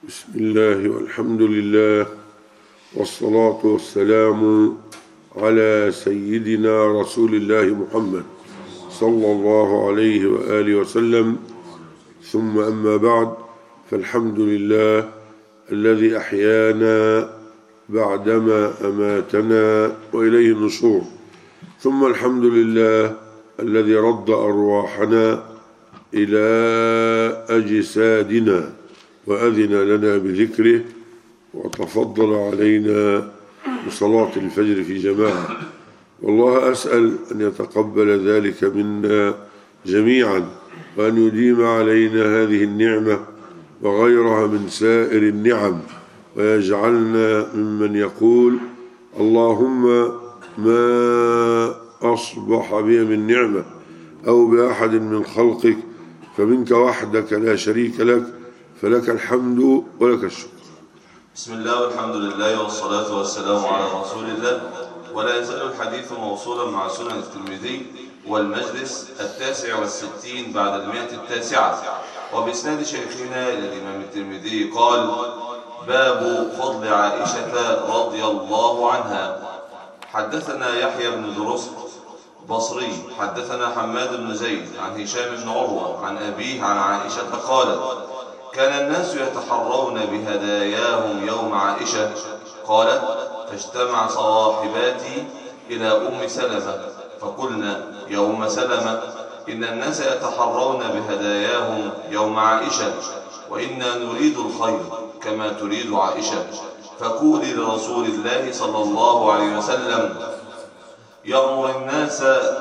بسم الله والحمد لله والصلاة والسلام على سيدنا رسول الله محمد صلى الله عليه وآله وسلم. ثم أما بعد، فالحمد لله الذي أحيانا بعدما أماتنا وإليه النشور، ثم الحمد لله الذي رد أرواحنا إلى أجسادنا وأذن لنا بذكره وتفضل علينا بصلاة الفجر في جماعة. والله أسأل أن يتقبل ذلك منا جميعا، وأن يديم علينا هذه النعمة وغيرها من سائر النعم، ويجعلنا ممن يقول اللهم ما أصبح بي من نعمة أو بأحد من خلقك فمنك وحدك لا شريك لك، فلك الحمد ولك الشكر. بسم الله والحمد لله والصلاة والسلام على رسول الله. ولا يزال الحديث موصولا مع سنن الترمذي والمجلس 69 بعد 109، وبإسناد شيخنا إلى الإمام الترمذي قال: باب فضل عائشة رضي الله عنها. حدثنا يحيى بن درست بصري حدثنا حماد بن زيد عن هشام بن عروة عن أبيه عن عائشة قالت: كان الناس يتحرون بهداياهم يوم عائشة. قالت: فاجتمع صواحباتي إلى أم سلمة فقلنا: يا أم سلمة، إن الناس يتحرون بهداياهم يوم عائشة، وإنا نريد الخير كما تريد عائشة، فقولي لرسول الله صلى الله عليه وسلم يأمر الناس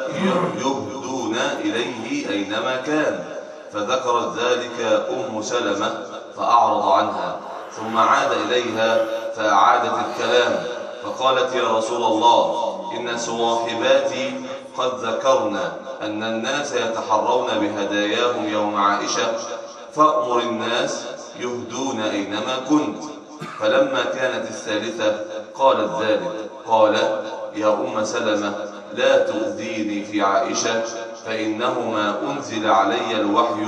يهدون إليه أينما كان. فذكرت ذلك أم سلمة فأعرض عنها، ثم عاد إليها فأعادت الكلام، فقالت: يا رسول الله، إن صواحباتي قد ذكرنا أن الناس يتحرون بهداياهم يوم عائشة، فأمر الناس يهدون أينما كنت. فلما كانت الثالثة قالت ذلك. قال: يا أم سلمة، لا تؤذيني في عائشة، فإنه ما أنزل علي الوحي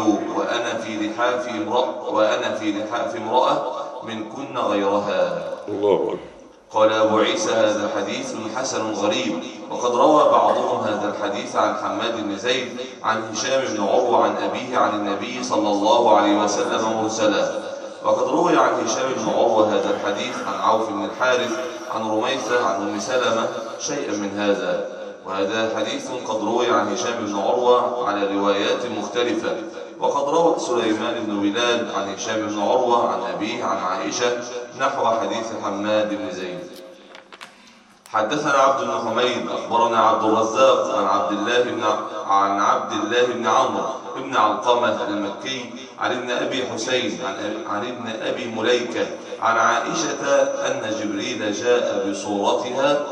وأنا في لحاف امرأة من كن غيرها. الله أكبر. قال أبو عيسى: هذا حديث حسن غريب. وقد روى بعضهم هذا الحديث عن حماد بن زيد عن هشام بن عروة عن أبيه عن النبي صلى الله عليه وسلم مرسلا. وقد روي عن هشام بن عروة هذا الحديث عن عوف بن الحارث عن رميثة عن أم سلمة شيئا من هذا. وهذا حديث قد روي عن هشام بن عروة على روايات مختلفة. وقد روى سليمان بن بلال عن هشام بن عروة عن أبيه عن عائشة نحو حديث حماد بن زيد. حدثنا عبد بن حميد أخبرنا عبد الرزاق عن عبد الله بن عمرو بن علقمة المكي عن ابن أبي حسين عن ابن أبي مليكة عن عائشة أن جبريل جاء بصورتها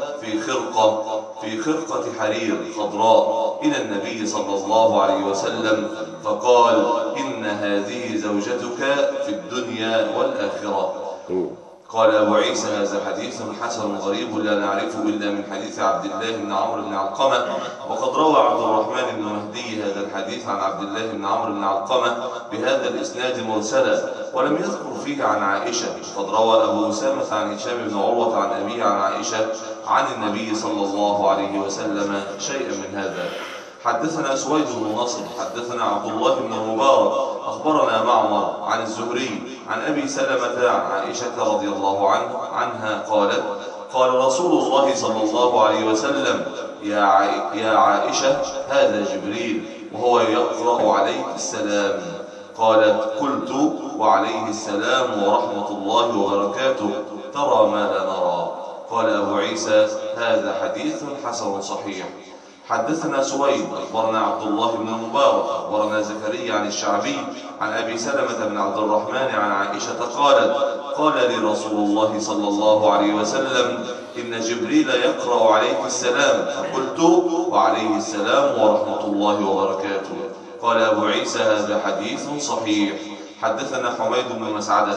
في خرقة حرير خضراء إلى النبي صلى الله عليه وسلم، فقال: إن هذه زوجتك في الدنيا والآخرة. قال أبو عيسى: هذا حديث حسن غريب لا نعرفه إلا من حديث عبد الله بن عمرو بن علقمة. وقد روى عبد الرحمن بن مهدي هذا الحديث عن عبد الله بن عمرو بن علقمة بهذا الإسناد مرسلا، ولم يذكر فيه عن عائشة. قد روى أبو أسامة عن هشام بن عروة عن أبيه عن عائشة عن النبي صلى الله عليه وسلم شيئا من هذا. حدثنا سويد بن نصر حدثنا عبد الله بن المبارك أخبرنا معمر عن الزهري عن أبي سلمة عن عائشة رضي الله عنها قالت: قال رسول الله صلى الله عليه وسلم: يا عائشة، هذا جبريل وهو يقرأ عليك السلام. قالت: قلت: وعليه السلام ورحمة الله وبركاته، ترى ما لا نرى. قال أبو عيسى: هذا حديث حسن صحيح. حدثنا سويد أخبرنا عبد الله بن المبارك أخبرنا زكريا عن الشعبي عن أبي سلمة بن عبد الرحمن عن عائشة قالت: قال لي رسول الله صلى الله عليه وسلم: إن جبريل يقرأ عليك السلام. فقلت: وعليه السلام ورحمة الله وبركاته. قال أبو عيسى: هذا حديث صحيح. حدثنا حميد بن مسعدة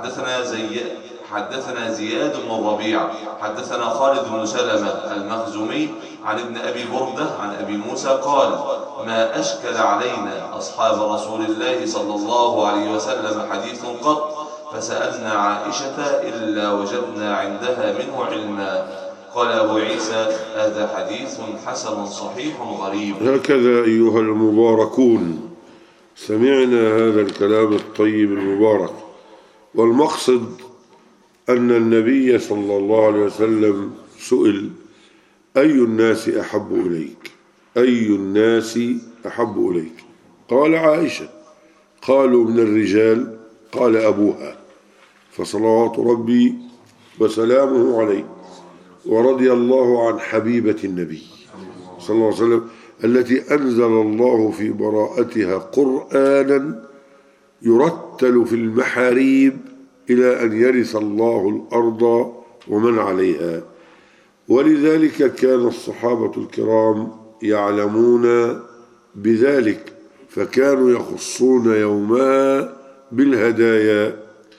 حدثنا زياد بن الربيع حدثنا خالد بن سلمة المخزومي عن ابن أبي بردة عن أبي موسى قال: ما أشكل علينا أصحاب رسول الله صلى الله عليه وسلم حديث قط فسألنا عائشة إلا وجدنا عندها منه علما. قال أبو عيسى هذا حديث حسن صحيح غريب. هكذا أيها المباركون سمعنا هذا الكلام الطيب المبارك، والمقصد أن النبي صلى الله عليه وسلم سئل: أي الناس أحب إليك؟ أي الناس أحب إليك؟ قال عائشة. قالوا: من الرجال؟ قال: أبوها. فصلوات ربي وسلامه عليه ورضي الله عن حبيبة النبي صلى الله عليه وسلم التي أنزل الله في براءتها قرآنا يرتل في المحاريب إلى أن يرث الله الأرض ومن عليها. ولذلك كان الصحابة الكرام يعلمون بذلك، فكانوا يخصون يومها بالهدايا.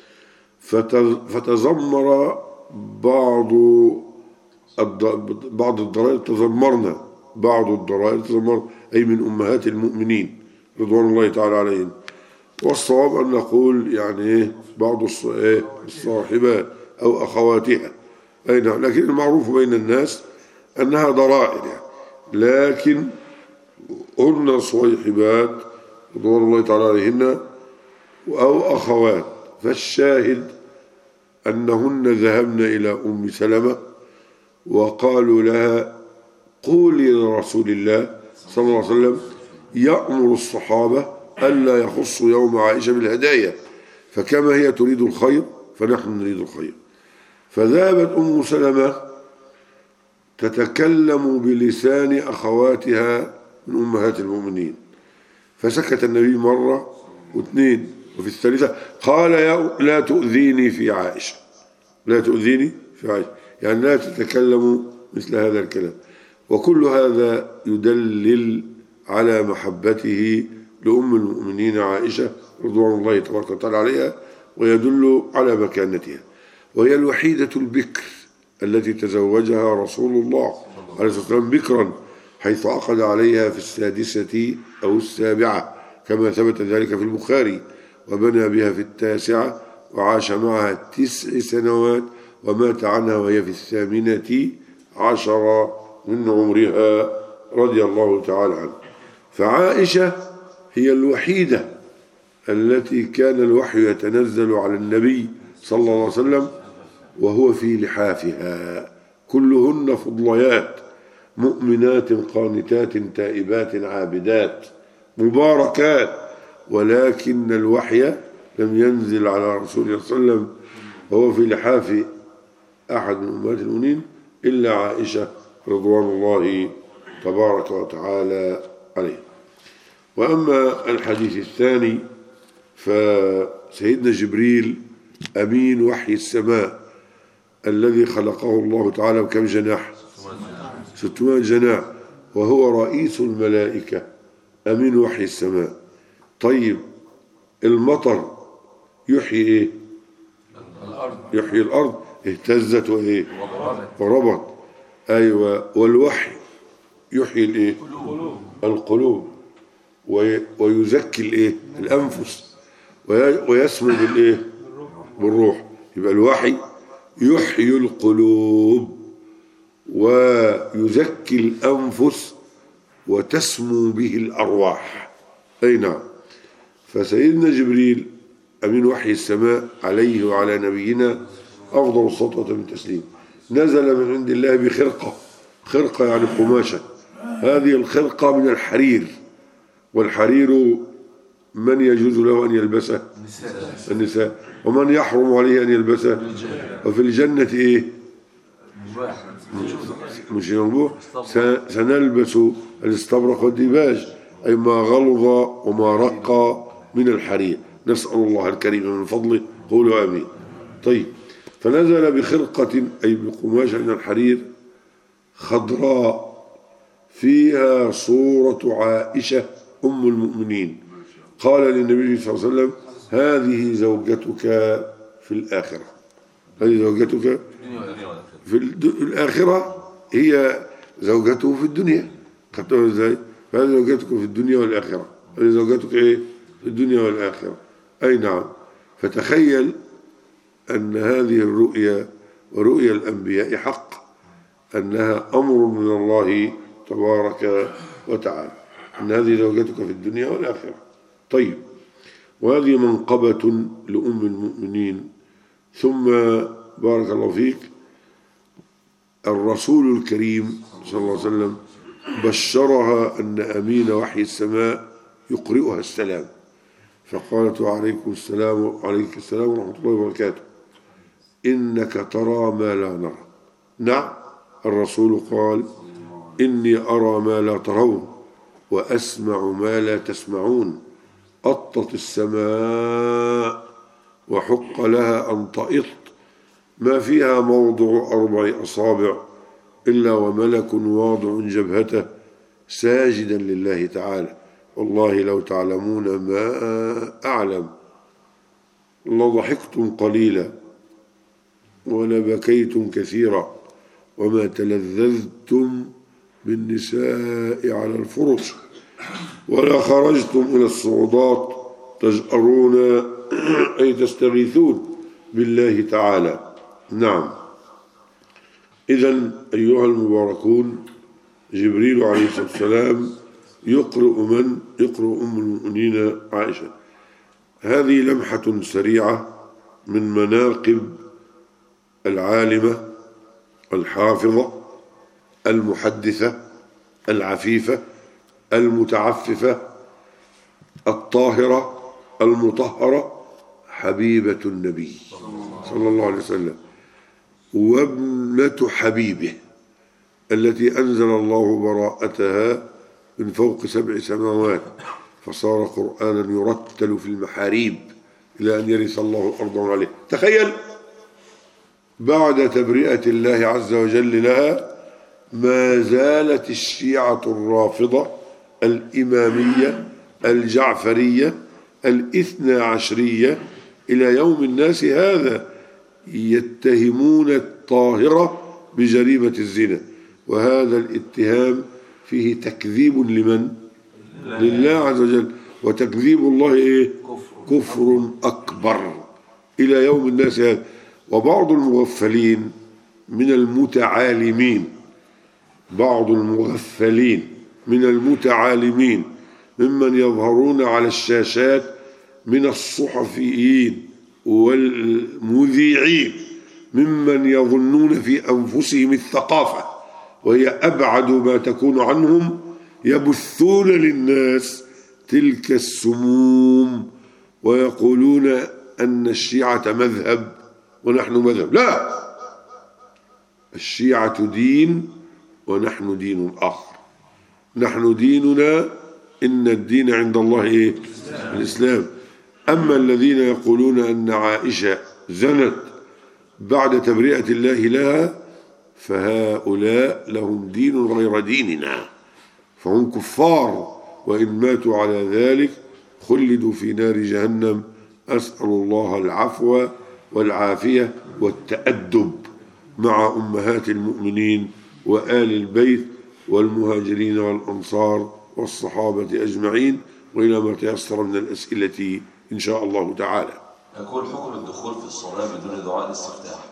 فتزمر بعض الضرائر، تزمرنا بعض الضرائر، أي من أمهات المؤمنين رضوان الله تعالى عليهم. والصواب أن نقول يعني بعض الصاحبات أو أخواتها، أي نعم، لكن المعروف بين الناس أنها ضرائر يعني. لكن هن صويحبات رضوان الله تعالى عليهن أو أخوات. فالشاهد أنهن ذهبن إلى أم سلمة وقالوا لها: قولي لرسول الله صلى الله عليه وسلم يأمر الصحابة ألا يخصوا يوم عائشة بالهدايا، فكما هي تريد الخير فنحن نريد الخير. فذهبت أم سلمة تتكلم بلسان أخواتها من أمهات المؤمنين، فسكت النبي مرة واثنين، وفي الثالثة قال: لا تؤذيني في عائشة، لا تؤذيني في عائشة، يعني لا تتكلموا مثل هذا الكلام. وكل هذا يدلل على محبته لأم المؤمنين عائشة رضوان الله تبارك وتعالى عليها، ويدل على مكانتها. وهي الوحيدة البكر التي تزوجها رسول الله عليه الصلاة والسلام بكرا، حيث عقد عليها في السادسة أو السابعة كما ثبت ذلك في البخاري، وبنى بها في التاسعة، وعاش معها 9 سنوات، ومات عنها وهي في 18 من عمرها رضي الله تعالى عنها. فعائشة هي الوحيدة التي كان الوحي يتنزل على النبي صلى الله عليه وسلم وهو في لحافها، كلهن فضليات مؤمنات قانتات تائبات عابدات مباركات، ولكن الوحي لم ينزل على رسول الله صلى الله عليه وسلم وهو في لحاف أحد من أمهات المؤمنين إلا عائشة رضوان الله تبارك وتعالى عليه. وأما الحديث الثاني فسيدنا جبريل أمين وحي السماء الذي خلقه الله تعالى بكم جناح؟ 600 جناح، وهو رئيس الملائكة أمين وحي السماء. طيب المطر يحيي إيه؟ يحيي الأرض، اهتزت وإيه؟ وربت. أيوة. والوحي يحيي الإيه؟ القلوب، ويزكي الإيه؟ الأنفس، ويسمو بالإيه؟ بالروح. يبقى الوحي يحيي القلوب ويزكي الأنفس وتسمو به الأرواح. أي نعم. فسيدنا جبريل أمين وحي السماء عليه وعلى نبينا أفضل الصلاة والتسليم نزل من عند الله بخرقة، خرقة يعني قماشة. هذه الخرقة من الحرير، والحرير من يجوز له أن يلبسه؟ النساء. ومن يحرم عليه أن يلبسه؟ وفي الجنة إيه؟ مش ينبوه سنلبس الاستبرق والديباج، أي ما غلظ وما رق من الحرير. نسأل الله الكريم من فضله، قولوا آمين. طيب، فنزل بخرقة أي بقماشة من الحرير خضراء فيها صورة عائشة أم المؤمنين. قال للنبي صلى الله عليه وسلم: هذه زوجتك في الآخرة، هذه زوجتك في الآخرة، هي زوجته في الدنيا. خدتوها ازاي؟ فهذه زوجتك في الدنيا والآخرة، هذه زوجتك ايه؟ في الدنيا والآخرة. أي نعم. فتخيل أن هذه الرؤيا ورؤيا الأنبياء حق، أنها أمر من الله تبارك وتعالى، أن هذه زوجتك في الدنيا والآخرة. طيب، وهذه منقبة لأم المؤمنين. ثم بارك الله فيك، الرسول الكريم صلى الله عليه وسلم بشرها أن أمين وحي السماء يقرئها السلام، فقالت عليكم السلام وعليك السلام ورحمة الله وبركاته، إنك ترى ما لا نرى. نعم، الرسول قال إني أرى ما لا ترون وأسمع ما لا تسمعون، أطت السماء وحق لها أن تئط، ما فيها موضع 4 أصابع إلا وملك واضع جبهته ساجدا لله تعالى، والله لو تعلمون ما أعلم لضحكتم قليلا ولبكيتم كثيرا وما تلذذتم بالنساء على الفرش ولا خرجتم إلى الصعودات تجأرون أي تستغيثون بالله تعالى. نعم، إذن أيها المباركون، جبريل عليه الصلاة والسلام يقرأ أم المؤمنين عائشة. هذه لمحة سريعة من مناقب العالمة الحافظة المحدثة العفيفة المتعففة الطاهرة المطهرة، حبيبة النبي صلى الله عليه وسلم وابنة حبيبه التي أنزل الله براءتها من فوق 7 سماوات، فصار قرآنا يرتل في المحاريب إلى أن يرث الله الأرض عليه. تخيل، بعد تبرئة الله عز وجل لها ما زالت الشيعة الرافضة الإمامية الجعفرية ال12 إلى يوم الناس هذا يتهمون الطاهرة بجريمة الزنا، وهذا الاتهام فيه تكذيب لمن؟ لله عز وجل، وتكذيب الله إيه؟ كفر أكبر إلى يوم الناس هذا. وبعض المغفلين من المتعالمين، بعض المغفلين من المتعالمين ممن يظهرون على الشاشات من الصحفيين والمذيعين ممن يظنون في أنفسهم الثقافة وهي أبعد ما تكون عنهم، يبثون للناس تلك السموم ويقولون أن الشيعة مذهب ونحن مذهب. لا، الشيعة دين ونحن دين آخر. نحن ديننا إن الدين عند الله إيه؟ الإسلام. أما الذين يقولون أن عائشة زنت بعد تبرئة الله لها فهؤلاء لهم دين غير ديننا، فهم كفار، وإن ماتوا على ذلك خلدوا في نار جهنم. أسأل الله العفو والعافية والتأدب مع أمهات المؤمنين وآل البيت والمهاجرين والأنصار والصحابة أجمعين، وإلى ما تيسر من الأسئلة إن شاء الله تعالى. يقول: حكم الدخول في الصلاة بدون دعاء الاستفتاح؟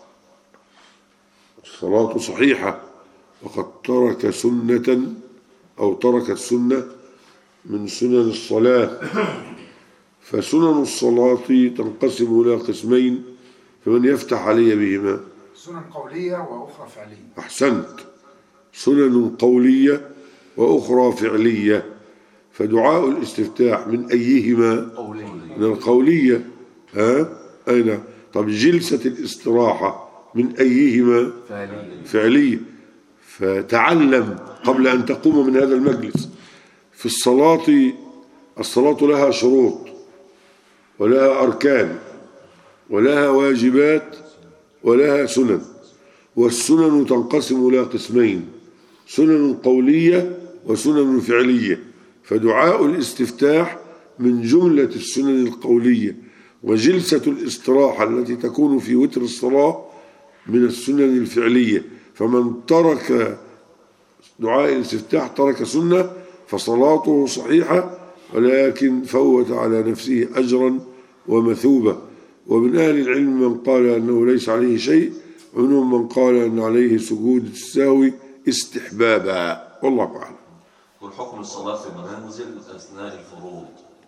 الصلاة صحيحة، وقد ترك سنة أو تركت سنة من سنن الصلاة. فسنن الصلاة تنقسم إلى قسمين، فمن يفتح علي بهما؟ سنن قولية وأخرى فعلية. أحسنت، سنن قولية وأخرى فعلية. فدعاء الاستفتاح من أيهما؟ من القولية. أين؟ طب جلسة الاستراحة من أيهما؟ فعلية. فتعلم قبل أن تقوم من هذا المجلس. في الصلاة لها شروط ولها أركان ولها واجبات ولها سنن، والسنن تنقسم إلى قسمين: سنن قولية وسنن فعلية. فدعاء الاستفتاح من جملة السنن القولية، وجلسة الاستراحة التي تكون في وتر الصلاة من السنن الفعلية. فمن ترك دعاء الاستفتاح ترك سنة، فصلاته صحيحة، ولكن فوت على نفسه أجرا ومثوبة. ومن أهل العلم من قال أنه ليس عليه شيء، ومنهم من قال أن عليه سجود السهو استحبابا، والله أعلم. والحكم الصلاة في المنزل أثناء الفروض.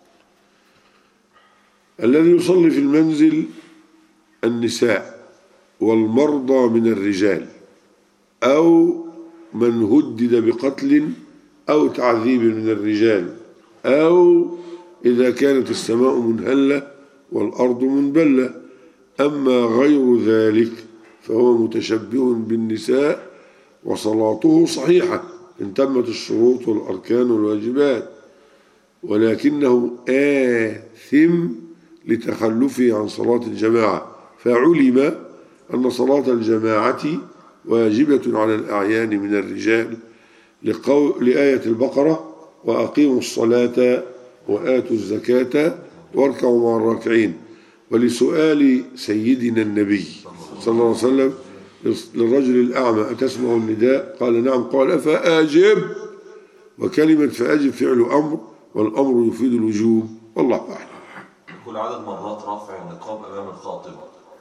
الذي يصلي في المنزل النساء والمرضى من الرجال، أو من هدد بقتل أو تعذيب من الرجال، أو إذا كانت السماء منهلة والأرض منبلة. أما غير ذلك فهو متشبه بالنساء وصلاته صحيحة إن تمت الشروط والأركان والواجبات، ولكنه آثم لتخلفه عن صلاة الجماعة، فعلم أن صلاة الجماعة واجبة على الأعيان من الرجال لآية البقرة: وأقيموا الصلاة وآتوا الزكاة واركعوا مع الراكعين. ولسؤال سيدنا النبي صلى الله عليه وسلم للرجل الأعمى: أتسمع النداء؟ قال: نعم. قال: فأجب. وكلمة فأجب فعل أمر، والأمر يفيد الوجوب، والله أعلم. كل عدد مرات رفع النقاب أمام الخاطب.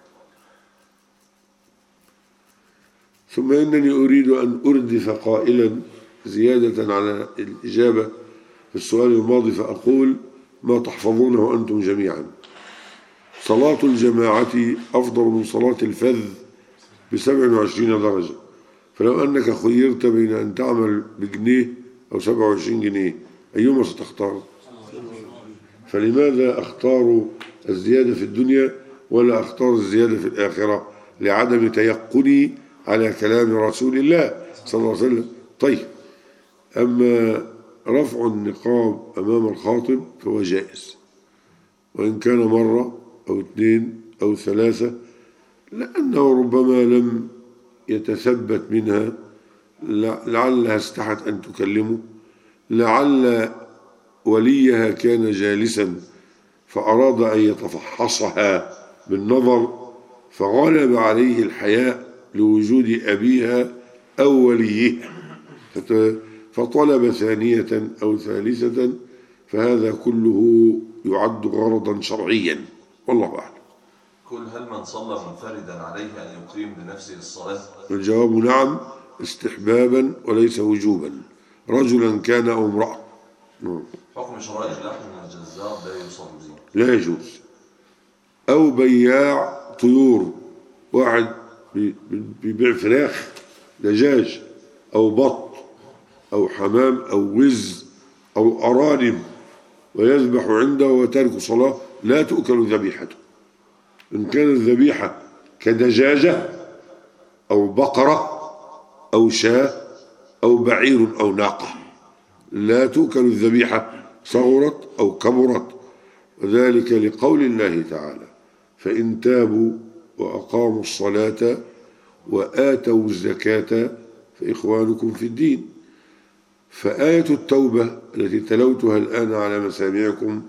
ثم إنني أريد أن أردف قائلا زيادة على الإجابة في السؤال الماضي، فأقول ما تحفظونه أنتم جميعا: صلاة الجماعة أفضل من صلاة الفذ ب27 درجة. فلو أنك خيرت بين أن تعمل بجنيه أو 27 جنيه أيهما ستختار؟ فلماذا أختار الزيادة في الدنيا ولا أختار الزيادة في الآخرة؟ لعدم تيقني على كلام رسول الله صلى الله عليه وسلم. طيب، أما رفع النقاب أمام الخاطب فهو جائز، وإن كان مرة أو 2 أو 3، لأنه ربما لم يتثبت منها، لعلها استحت أن تكلمه، لعل وليها كان جالسا فأراد أن يتفحصها بالنظر فغلب عليه الحياء لوجود أبيها أو وليها فطلب ثانية أو ثالثة، فهذا كله يعد غرضا شرعيا، والله أعلم. هل من صلى منفردا عليه أن يقيم بنفسه الصلاة؟ الجواب نعم، استحبابا وليس وجوبا، رجلا كان أو امرأة. حكم شراء اللحم من الجزار لا يصلي؟ لا يجوز. أو بياع طيور، واحد بيبيع فراخ، دجاج أو بط أو حمام أو وز أو أرانب ويذبح عنده وترك صلاة، لا تؤكل ذبيحته. إن كانت الذبيحة كدجاجة أو بقرة أو شاة أو بعير أو ناقة لا تؤكل الذبيحة صغرت أو كبرت، وذلك لقول الله تعالى: فإن تابوا وأقاموا الصلاة وآتوا الزكاة فإخوانكم في الدين. فآية التوبة التي تلوتها الآن على مسامعكم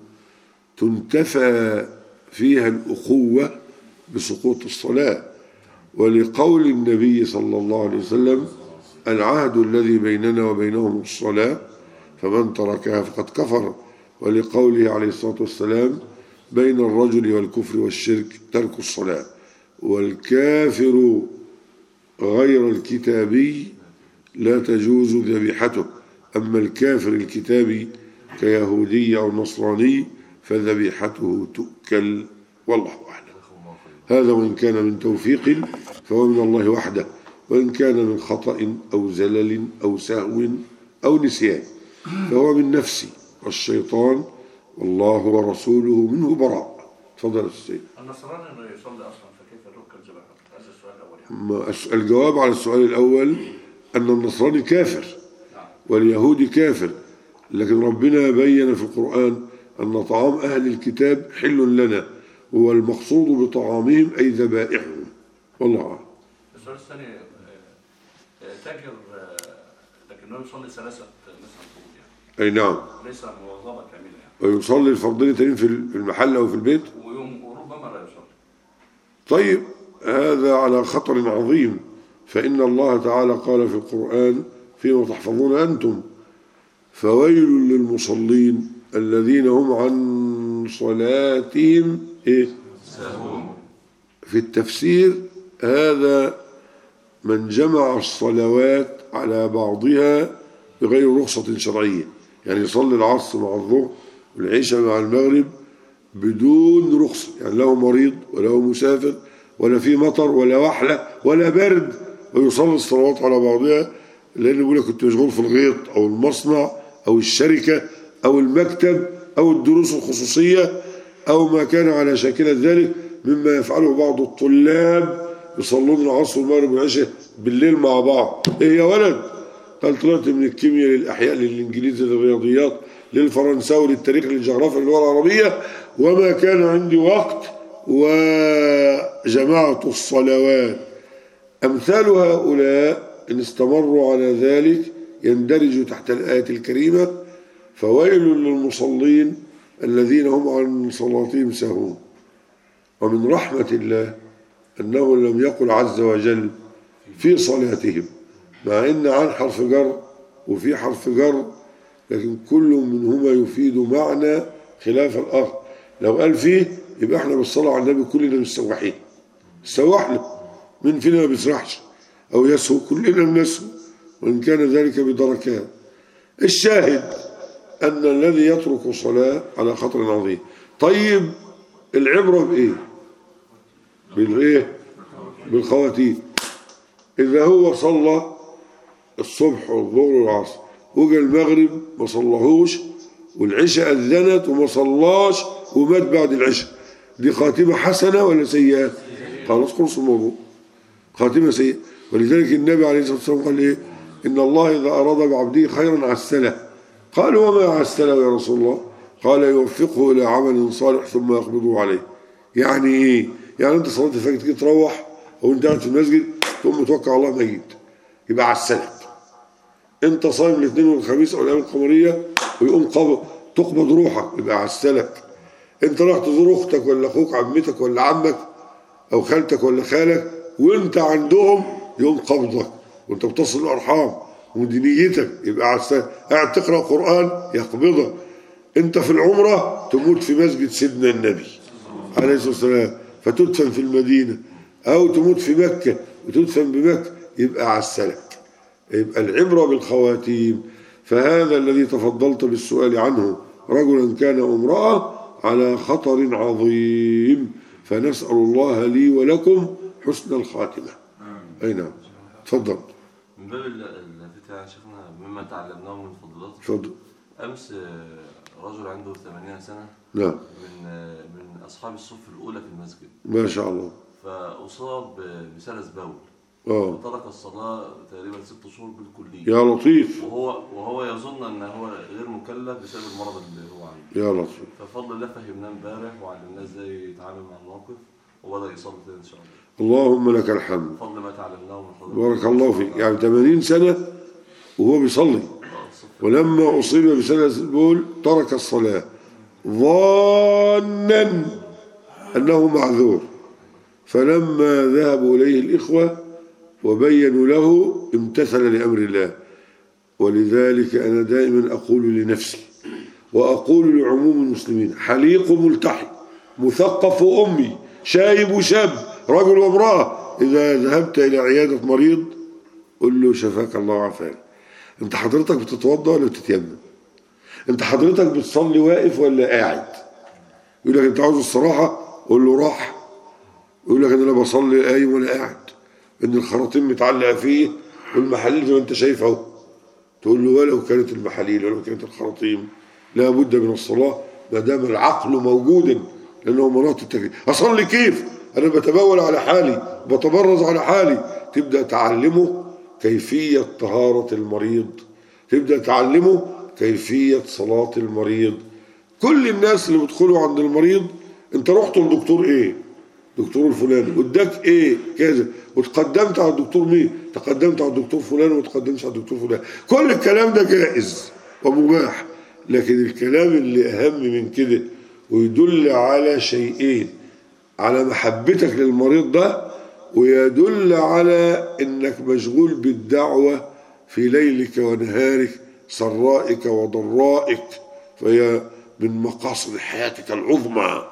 تنتفى فيها الأخوة بسقوط الصلاة، ولقول النبي صلى الله عليه وسلم: العهد الذي بيننا وبينهم الصلاة فمن تركها فقد كفر، ولقوله عليه الصلاة والسلام: بين الرجل والكفر والشرك ترك الصلاة، والكافر غير الكتابي لا تجوز ذبيحته، أما الكافر الكتابي كيهودي أو نصراني فذبيحته تؤكل، والله أعلم. هذا وإن كان من توفيق فهو من الله وحده، وإن كان من خطأ أو زلل أو سهو أو نسيان فهو من نفسي والشيطان، والله ورسوله منه براء. تفضل السيد. النصراني انه يصلي اصلا فكيف تؤكل ذبيحته؟ هذا السؤال الاول. الجواب على السؤال الأول أن النصراني كافر واليهودي كافر، لكن ربنا بين في القرآن أن طعام أهل الكتاب حل لنا، هو المقصود بطعامهم أي ذبائحهم، والله أعلم. السؤال الثاني: تاجر لكنه يصلي 3 مثلا فروض يعني. أي نعم. ليس موظفة كاملة يعني. ويصلي الفرضين في المحل أو في البيت، وربما لا يصلي. طيب، هذا على خطر عظيم، فإن الله تعالى قال في القرآن: فيما تحفظون أنتم، فويل للمصلين الذين هم عن صلاتهم في التفسير هذا من جمع الصلوات على بعضها بغير رخصة شرعية، يعني يصلي العصر مع الظهر والعشاء مع المغرب بدون رخصة، يعني له مريض ولا هو مسافر ولا في مطر ولا وحلة ولا برد، ويصلي الصلوات على بعضها، لأنه يقول لك كنت مشغول في الغيط أو المصنع أو الشركة أو المكتب أو الدروس الخصوصية أو ما كان على شاكلة ذلك مما يفعله بعض الطلاب، يصلون العصر والمغرب والعشاء بالليل مع بعض. إيه يا ولد؟ قال طلعت من الكيمياء للأحياء للإنجليزي للرياضيات للفرنساوي للتاريخ للجغرافيا للغة العربية، وما كان عندي وقت وجمعت الصلوات. أمثال هؤلاء إن استمروا على ذلك يندرج تحت الآية الكريمة فويل للمصلين الذين هم عن صلاتهم ساهون. ومن رحمة الله أنه لم يقل عز وجل في صلاتهم، مع إن عن حرف جر وفي حرف جر، لكن كل منهما يفيد معنى خلاف الآخر. لو قال فيه يبقى احنا بالصلاة على النبي كلنا مستوحين، استوحنا، من فينا ما بيسرحش أو يسهو، كلنا نسهو وإن كان ذلك بدركات. الشاهد أن الذي يترك صلاة على خطر عظيم. طيب العبرة بإيه؟ بالإيه؟ بالخواتيم. إذا هو صلى الصبح والظهر والعصر وجا المغرب ما صلاهوش والعشاء أذنت وما صلاش ومات بعد العشاء، دي خاتمة حسنة ولا سيئة؟ خلاص خلص الموضوع، خاتمة سيئة. ولذلك النبي عليه الصلاة والسلام قال إيه؟ إن الله إذا أراد بعبده خيرا عسله. قالوا وما عسله يا رسول الله؟ قال يوفقه إلى عمل صالح ثم يقبضه عليه. يعني إيه؟ يعني أنت صلاة الفجر تيجي تروح أو أنت قاعد في المسجد تقوم متوكل على الله ميت، يبقى عسلك. أنت صايم الاثنين والخميس أو الأيام القمرية ويقوم تقبض روحك، يبقى عسلك. أنت راح تزور أختك ولا أخوك عمتك ولا عمك أو خالتك ولا خالك وأنت عندهم يوم قبضك وأنت بتصل الأرحام ودينيتك، يبقى عسلك. قاعد تقرأ قرآن يقبضك. أنت في العمرة تموت في مسجد سيدنا النبي عليه الصلاة والسلام فتدفن في المدينة، أو تموت في مكة وتدفن بمكة، يبقى عسلك. يبقى العبرة بالخواتيم. فهذا الذي تفضلت بالسؤال عنه رجلا كان امرأة على خطر عظيم، فنسأل الله لي ولكم حسن الخاتمة. أي نعم، تفضل. من باب الفتاة شفنا مما تعلمناه من فضلات. تفضل. أمس رجل عنده 80 سنة، نعم، من أصحاب الصف الأولى في المسجد، ما شاء الله، فأصاب بسلس بول وترك الصلاة تقريبا 6 شهور بالكلية. يا لطيف. وهو يظن أن هو غير مكلف بسبب المرض اللي هو عنده. يا لطيف. ففضل الله فهمناه امبارح وعلمناه ازاي يتعامل مع الموقف وبدأ يصلي تاني إن شاء الله. اللهم لك الحمد. فضل ما تعلمناه من حضرتك. بارك الله فيك. يعني 80 سنة وهو بيصلي، ولما أصيب بسلس البول ترك الصلاة ظانا أنه معذور، فلما ذهبوا إليه الإخوة وبينوا له امتثل لأمر الله. ولذلك أنا دائما أقول لنفسي وأقول لعموم المسلمين: حليق ملتحي مثقف أمي شايب شاب رجل وامرأة، إذا ذهبت إلى عيادة مريض قل له شفاك الله وعافاك. أنت حضرتك بتتوضأ ولا بتتيمم؟ أنت حضرتك بتصلي واقف ولا قاعد؟ يقول لك أنت عاوز الصراحة؟ قول له راح. يقول لك أنا بصلي قايم ولا قاعد، إن الخراطيم متعلقة فيه والمحاليل زي ما أنت شايف أهو. تقول له ولو كانت المحاليل ولو كانت الخراطيم لا بد من الصلاة ما دام العقل موجودا، لأنه مناط التكليف. أصلي كيف؟ أنا بتبول على حالي بتبرز على حالي. تبدأ تعلمه كيفية طهارة المريض، تبدأ تعلمه كيفية صلاة المريض. كل الناس اللي بيدخلوا عند المريض انت رحت للدكتور ايه؟ دكتور الفلاني وداك ايه؟ كذا، وتقدمت على الدكتور مين؟ تقدمت على الدكتور فلان وتقدمت على الدكتور فلان. كل الكلام ده جائز ومباح، لكن الكلام اللي اهم من كده ويدل على شيئين: على محبتك للمريض ده، ويدل على انك مشغول بالدعوة في ليلك ونهارك سرائك وضرائك، فهي من مقاصد حياتك العظمى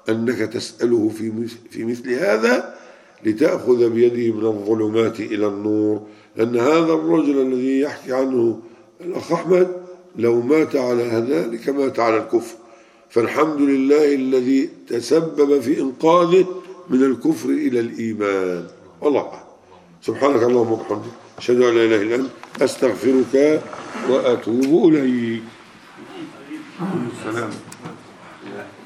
أنك تسأله في مثل هذا لتأخذ بيده من الظلمات إلى النور، لأن هذا الرجل الذي يحكي عنه الأخ أحمد لو مات على ذلك مات على الكفر، فالحمد لله الذي تسبب في إنقاذه من الكفر إلى الإيمان. والله أعلم. سبحانك اللهم وبحمدك أشهد أن لا إله إلا أنت أستغفرك وأتوب إليك. السلام.